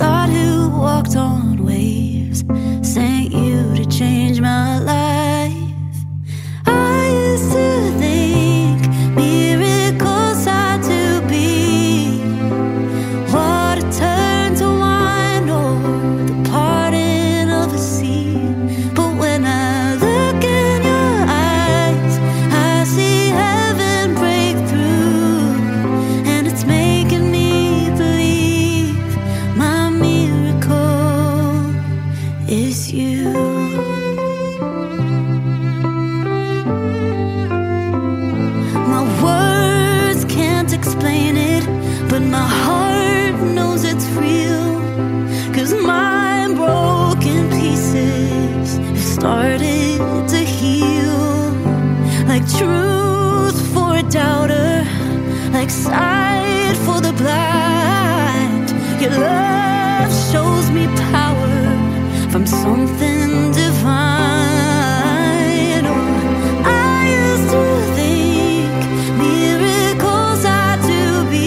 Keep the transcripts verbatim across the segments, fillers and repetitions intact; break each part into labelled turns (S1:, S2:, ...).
S1: God who walked on waves sent you to change my life. I used to think miracles had to be water turned to wine or the parting of a sea. But when I look in your eyes, I see heaven break through, and it's making me believe my miracle is you. My words can't explain it, but my heart knows it's real. 'Cause my broken pieces have started to heal. Like truth for a doubter, like sight for the blind. Your love shows me power from something divine. Oh, I used to think miracles had to be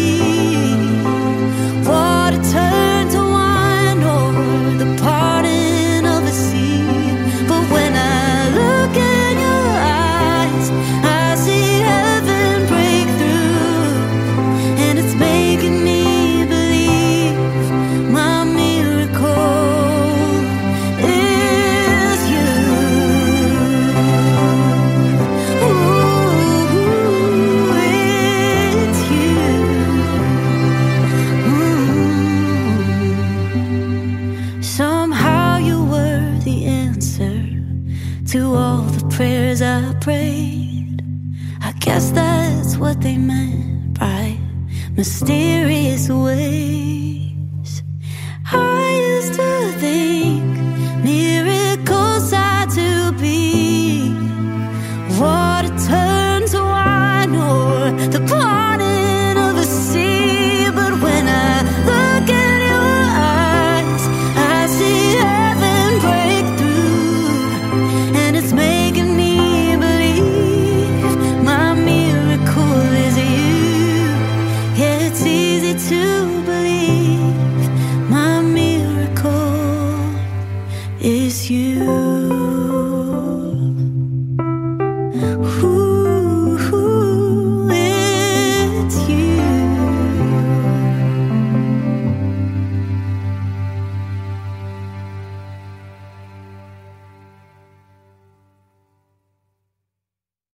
S1: water turned to wine or the parting of a sea. But when I look in your eyes, I see heaven break through, and it's making me believe my miracle is you. Ooh, it's you. Mm. Somehow you were the answer to all the prayers I prayed. I guess that's what they meant by mysterious ways. I used to think miracles had to be water turned to wine or the parting of a sea. But when I look in your eyes, I see heaven break through, and it's making me believe my miracle is you. Yeah, it's easy to believe my miracle is you.